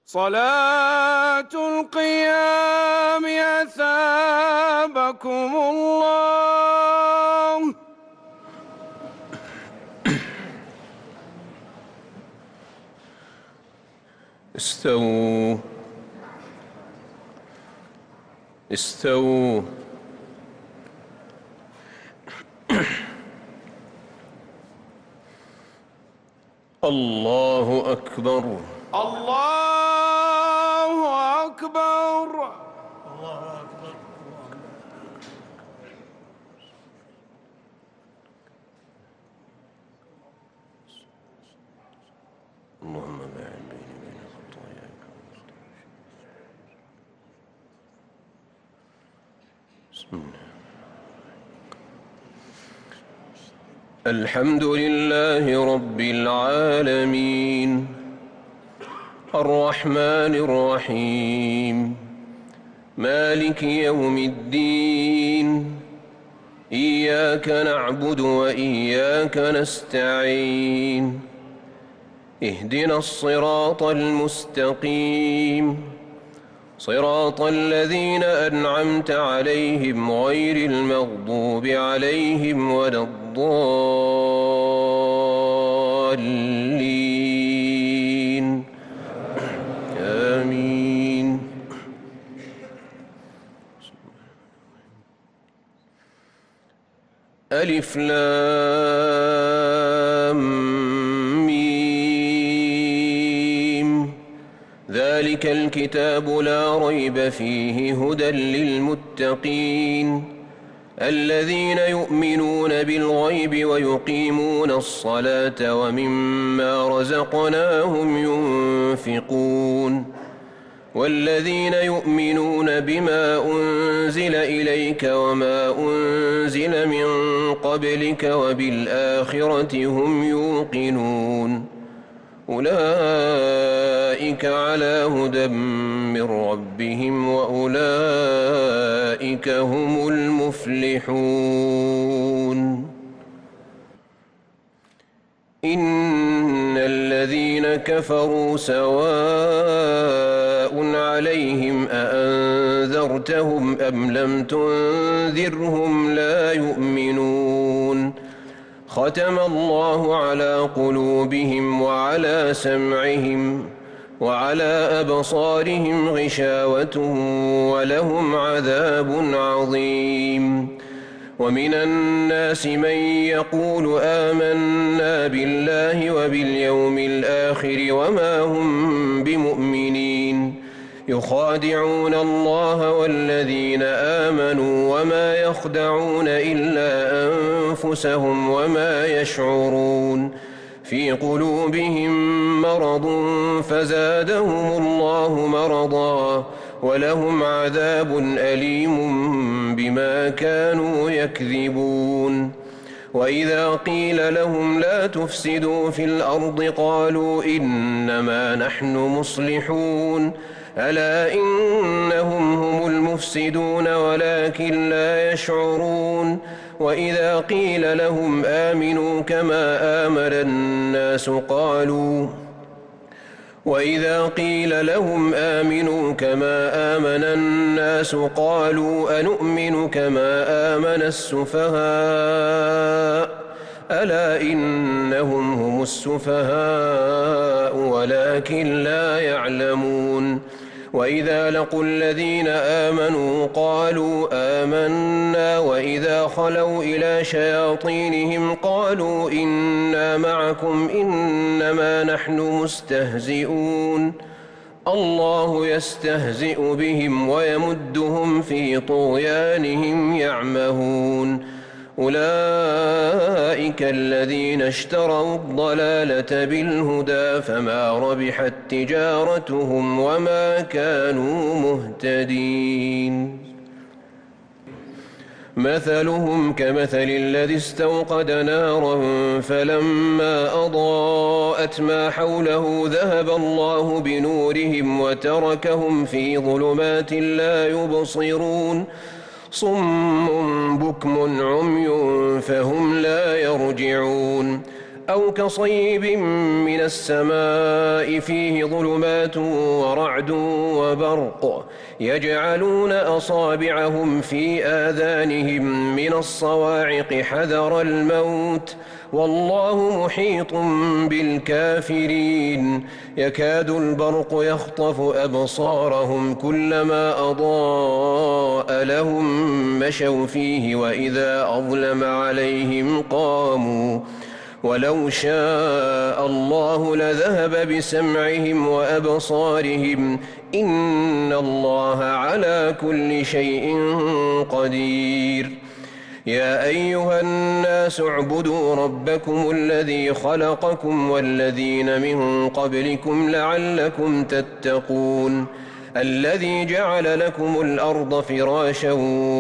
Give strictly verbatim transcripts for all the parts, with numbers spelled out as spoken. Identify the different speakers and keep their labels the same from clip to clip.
Speaker 1: صلاة القيام أثابكم الله.
Speaker 2: استووا استووا الله أكبر.
Speaker 1: الله أكبر.
Speaker 3: الله أكبر.
Speaker 2: اللهم باعد بيني وبين خطاياي. بسم الله. الحمد لله رب العالمين الرحمن الرحيم مالك يوم الدين إياك نعبد وإياك نستعين اهدنا الصراط المستقيم صراط الذين أنعمت عليهم غير المغضوب عليهم ولا الضالين آمين. ألف لام ذلك الكتاب لا ريب فيه هدى للمتقين الذين يؤمنون بالغيب ويقيمون الصلاة ومما رزقناهم ينفقون والذين يؤمنون بما أنزل إليك وما أنزل من قبلك وبالآخرة هم يوقنون أولئك على هدى من ربهم وأولئك هم المفلحون. إن الذين كفروا سواء عليهم أأنذرتهم أم لم تنذرهم لا يؤمنون ختم الله على قلوبهم وعلى سمعهم وعلى أبصارهم غشاوة ولهم عذاب عظيم. ومن الناس من يقول آمنا بالله وباليوم الآخر وما هم بمؤمنين يخادعون الله والذين آمنوا وما يخدعون إلا أنفسهم وما يشعرون في قلوبهم مرض فزادهم الله مرضا ولهم عذاب أليم بما كانوا يكذبون. وإذا قيل لهم لا تفسدوا في الأرض قالوا إنما نحن مصلحون ألا إنهم هم المفسدون ولكن لا يشعرون. وإذا قيل لهم آمنوا كما آمن الناس قالوا وإذا قيل لهم آمنوا كما آمن الناس قالوا أنؤمن كما آمن السفهاء ألا إنهم هم السفهاء ولكن لا يعلمون. وإذا لقوا الذين آمنوا قالوا آمنا وإذا خلوا إلى شياطينهم قالوا إنا معكم إنما نحن مستهزئون الله يستهزئ بهم ويمدهم في طغيانهم يعمهون. أولئك الذين اشتروا الضلالة بالهدى فما ربحت تجارتهم وما كانوا مهتدين. مثلهم كمثل الذي استوقد نارا فلما أضاءت ما حوله ذهب الله بنورهم وتركهم في ظلمات لا يبصرون صم بكم عمي فهم لا يرجعون أو كصيب من السماء فيه ظلمات ورعد وبرق يجعلون أصابعهم في آذانهم من الصواعق حذر الموت والله محيط بالكافرين يكاد البرق يخطف أبصارهم كلما أضاء لهم مشوا فيه وإذا أظلم عليهم قاموا ولو شاء الله لذهب بسمعهم وأبصارهم إن الله على كل شيء قدير يا أيها الناس اعبدوا ربكم الذي خلقكم والذين من قبلكم لعلكم تتقون الذي جعل لكم الأرض فراشا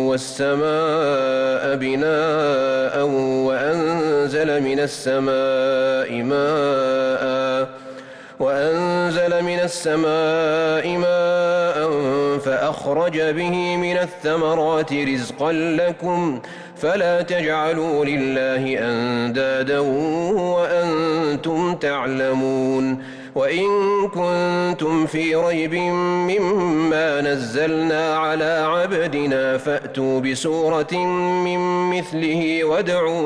Speaker 2: والسماء بناء وأنزل من السماء ماء وأنزل من السماء ماء فأخرج به من الثمرات رزقا لكم فلا تجعلوا لله أندادا وأنتم تعلمون وإن كنتم في ريب مما نزلنا على عبدنا فأتوا بسورة من مثله وادعوا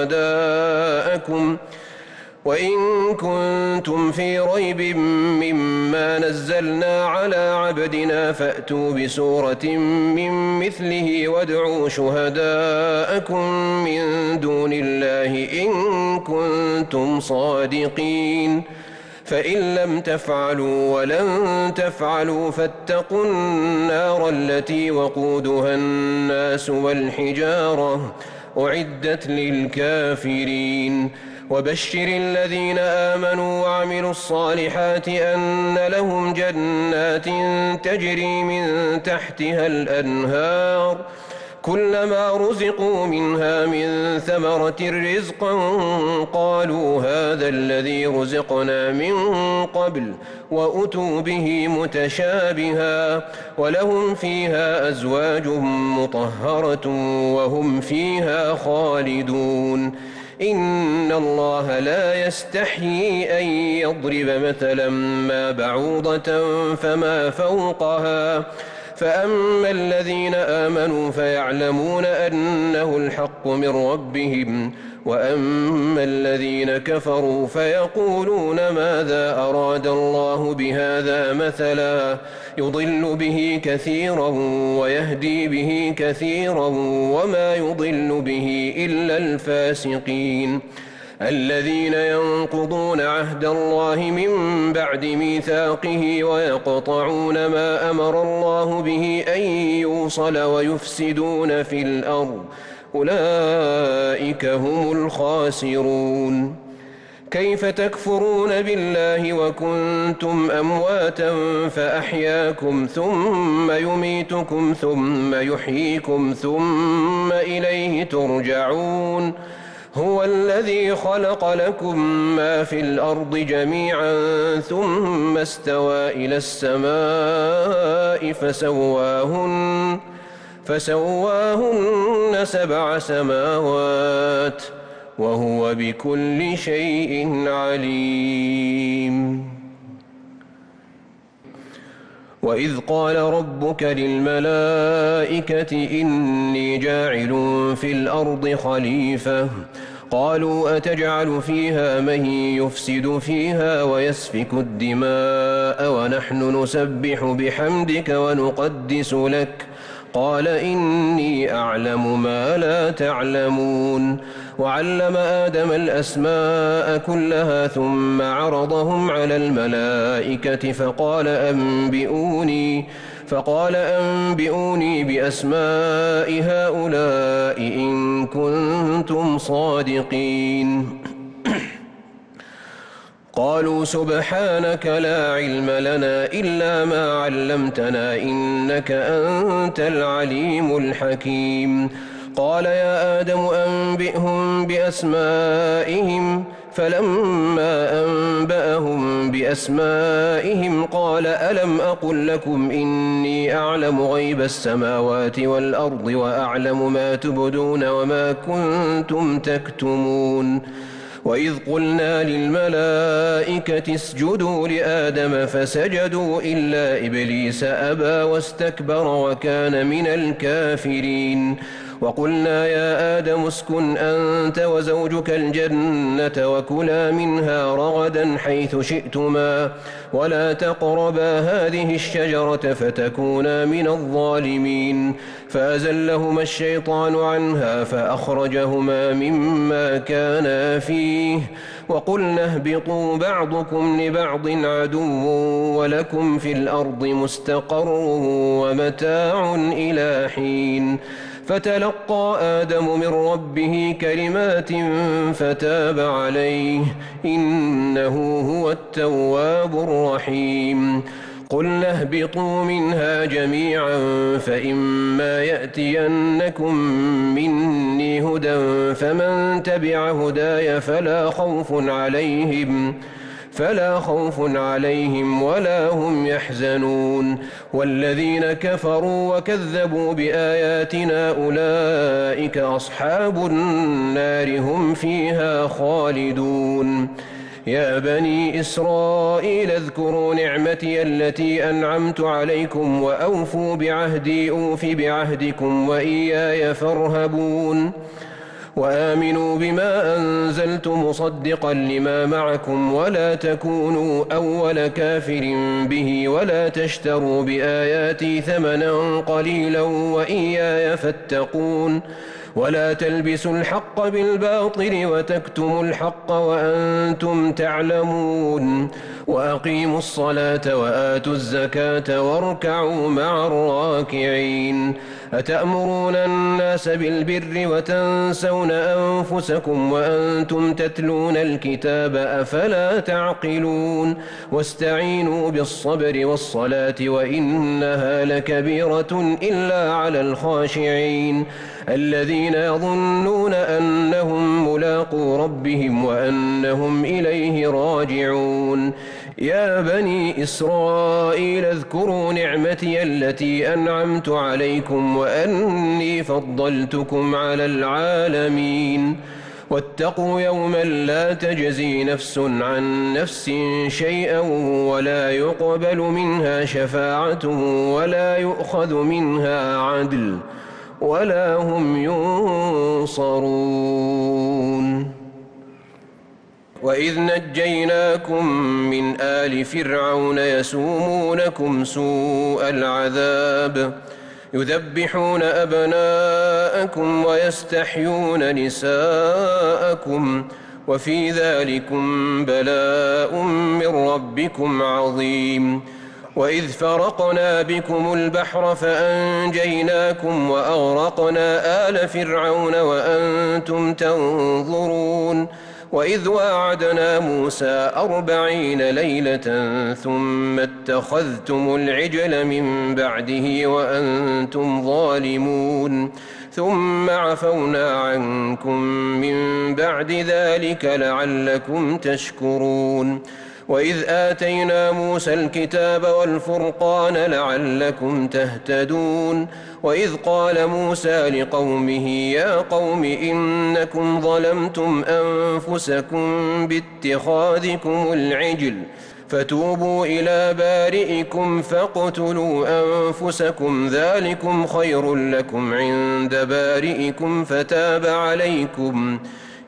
Speaker 2: شهداءكم وإن كنتم في ريب مما نزلنا على عبدنا فأتوا بسورة من مثله وادعوا شهداءكم من دون الله إن كنتم صادقين فإن لم تفعلوا ولن تفعلوا فاتقوا النار التي وقودها الناس والحجارة أعدت للكافرين وبشر الذين آمنوا وعملوا الصالحات أن لهم جنات تجري من تحتها الأنهار كلما رزقوا منها من ثمرة رزقا قالوا هذا الذي رزقنا من قبل وأتوا به متشابها ولهم فيها أزواج مطهرة وهم فيها خالدون إن الله لا يستحيي أن يضرب مثلا ما بعوضة فما فوقها فأما الذين آمنوا فيعلمون أنه الحق من ربهم وأما الذين كفروا فيقولون ماذا أراد الله بهذا مثلا يضل به كثيرا ويهدي به كثيرا وما يضل به إلا الفاسقين الذين ينقضون عهد الله من بعد ميثاقه ويقطعون ما أمر الله به أن يوصل ويفسدون في الأرض أولئك هم الخاسرون كيف تكفرون بالله وكنتم أمواتا فأحياكم ثم يميتكم ثم يحييكم ثم إليه ترجعون هو الذي خلق لكم ما في الأرض جميعا ثم استوى إلى السماء فسواهن فسواهن سبع سماوات وهو بكل شيء عليم وإذ قال ربك للملائكة إني جاعل في الأرض خليفة قالوا أتجعل فيها من يفسد فيها ويسفك الدماء ونحن نسبح بحمدك ونقدس لك قال إني أعلم ما لا تعلمون وعلم آدم الأسماء كلها ثم عرضهم على الملائكة فقال أنبئوني فقال أنبئوني بأسماء هؤلاء إن كنتم صادقين قالوا سبحانك لا علم لنا إلا ما علمتنا إنك أنت العليم الحكيم قال يا آدم أنبئهم بأسمائهم فلما أنبأهم بأسمائهم قال ألم أقل لكم إني أعلم غيب السماوات والأرض وأعلم ما تبدون وما كنتم تكتمون وإذ قلنا للملائكة اسجدوا لآدم فسجدوا إلا إبليس أبى واستكبر وكان من الكافرين وقلنا يا آدم اسكن أنت وزوجك الجنة وكلا منها رغدا حيث شئتما ولا تقربا هذه الشجرة فتكونا من الظالمين فأزلهما الشيطان عنها فأخرجهما مما كانا فيه وقلنا اهبطوا بعضكم لبعض عدو ولكم في الأرض مستقر ومتاع إلى حين فتلقى آدم من ربه كلمات فتاب عليه إنه هو التواب الرحيم قلنا اهبطوا منها جميعا فإما يأتينكم مني هدى فمن تبع هداي فلا خوف عليهم فلا خوف عليهم ولا هم يحزنون والذين كفروا وكذبوا بآياتنا أولئك أصحاب النار هم فيها خالدون يا بني إسرائيل اذكروا نعمتي التي أنعمت عليكم وأوفوا بعهدي أوف بعهدكم وإياي فارهبون وآمنوا بما أنزلت مصدقا لما معكم ولا تكونوا أول كافر به ولا تشتروا بآياتي ثمنا قليلا وإياي فاتقون ولا تلبسوا الحق بالباطل وتكتموا الحق وأنتم تعلمون وأقيموا الصلاة وآتوا الزكاة واركعوا مع الراكعين أتأمرون الناس بالبر وتنسون أنفسكم وأنتم تتلون الكتاب أفلا تعقلون واستعينوا بالصبر والصلاة وإنها لكبيرة إلا على الخاشعين الذين يظنون أنهم ملاقو ربهم وأنهم إليه راجعون يا بني إسرائيل اذكروا نعمتي التي أنعمت عليكم وأني فضلتكم على العالمين واتقوا يوما لا تجزي نفس عن نفس شيئا ولا يقبل منها شفاعة ولا يؤخذ منها عدل ولا هم ينصرون وإذ نجيناكم من آل فرعون يسومونكم سوء العذاب يذبحون أبناءكم ويستحيون نساءكم وفي ذلكم بلاء من ربكم عظيم وإذ فرقنا بكم البحر فأنجيناكم وأغرقنا آل فرعون وأنتم تنظرون وإذ واعدنا موسى أربعين ليلة ثم اتخذتم العجل من بعده وأنتم ظالمون ثم عفونا عنكم من بعد ذلك لعلكم تشكرون وإذ آتينا موسى الكتاب والفرقان لعلكم تهتدون وإذ قال موسى لقومه يا قوم إنكم ظلمتم أنفسكم باتخاذكم العجل فتوبوا إلى بارئكم فاقتلوا أنفسكم ذلكم خير لكم عند بارئكم فتاب عليكم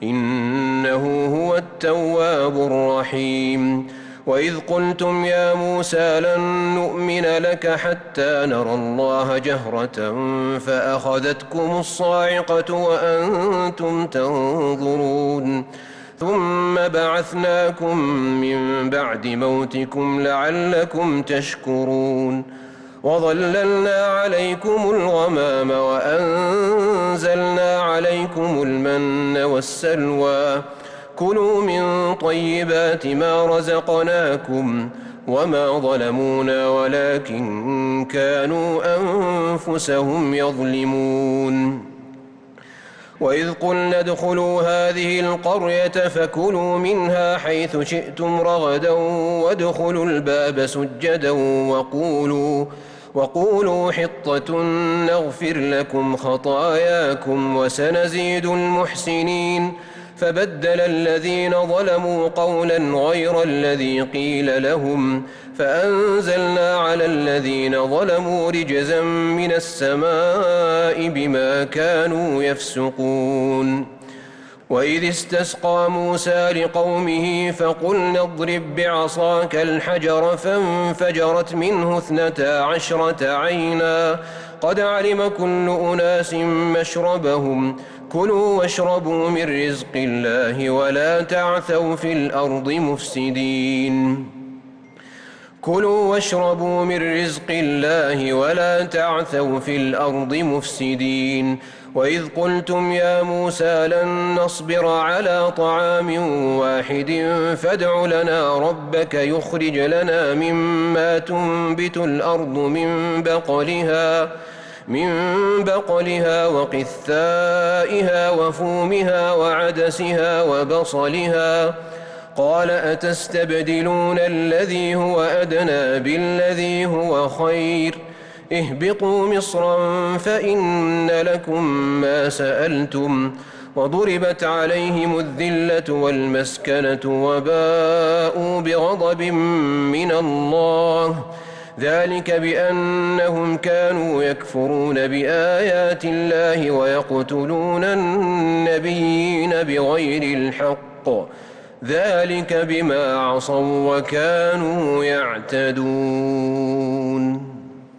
Speaker 2: إنه هو التواب الرحيم وإذ قلتم يا موسى لن نؤمن لك حتى نرى الله جهرة فأخذتكم الصاعقة وأنتم تنظرون ثم بعثناكم من بعد موتكم لعلكم تشكرون وظللنا عليكم الغمام وأنزلنا عليكم المن والسلوى كلوا من طيبات ما رزقناكم وما ظلمونا ولكن كانوا أنفسهم يظلمون وإذ قلنا ادخلوا هذه القرية فكلوا منها حيث شئتم رغدا وادخلوا الباب سجدا وقولوا وقولوا حطة نغفر لكم خطاياكم وسنزيد المحسنين فبدل الذين ظلموا قولا غير الذي قيل لهم فأنزلنا على الذين ظلموا رجزا من السماء بما كانوا يفسقون وإذ استسقى موسى لقومه فقلنا اضرب بعصاك الحجر فانفجرت منه اثنتا عشرة عينا قد علم كل أناس مشربهم كلوا واشربوا من رزق الله ولا تعثوا في الأرض مفسدين كلوا واشربوا من رزق الله ولا تعثوا في الأرض مفسدين وإذ قلتم يا موسى لن نصبر على طعام واحد فادع لنا ربك يخرج لنا مما تنبت الأرض من بقلها من بقلها وقثائها وفومها وعدسها وبصلها قال أتستبدلون الذي هو أدنى بالذي هو خير اهبطوا مصرا فإن لكم ما سألتم وضربت عليهم الذلة والمسكنة وباءوا بغضب من الله ذلك بأنهم كانوا يكفرون بآيات الله ويقتلون النبيين بغير الحق ذلك بما عصوا وكانوا يعتدون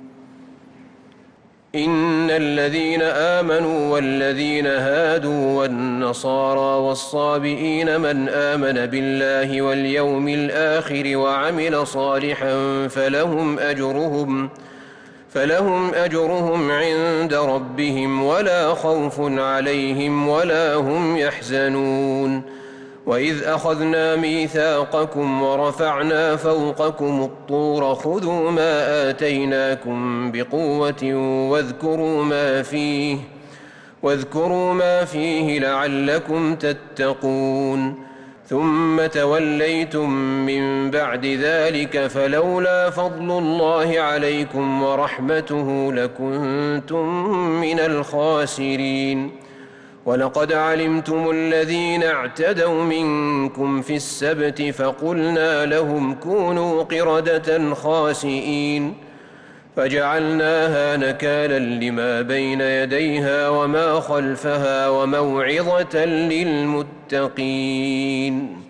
Speaker 2: إن الذين آمنوا والذين هادوا والنصارى والصابئين من آمن بالله واليوم الآخر وعمل صالحا فلهم أجرهم فلهم أجرهم عند ربهم ولا خوف عليهم ولا هم يحزنون وإذ أخذنا ميثاقكم ورفعنا فوقكم الطور خذوا ما آتيناكم بقوة واذكروا ما فيه واذكروا ما فيه لعلكم تتقون ثم توليتم من بعد ذلك فلولا فضل الله عليكم ورحمته لكنتم من الخاسرين ولقد علمتم الذين اعتدوا منكم في السبت فقلنا لهم كونوا قردة خاسئين فجعلناها نكالا لما بين يديها وما خلفها وموعظة للمتقين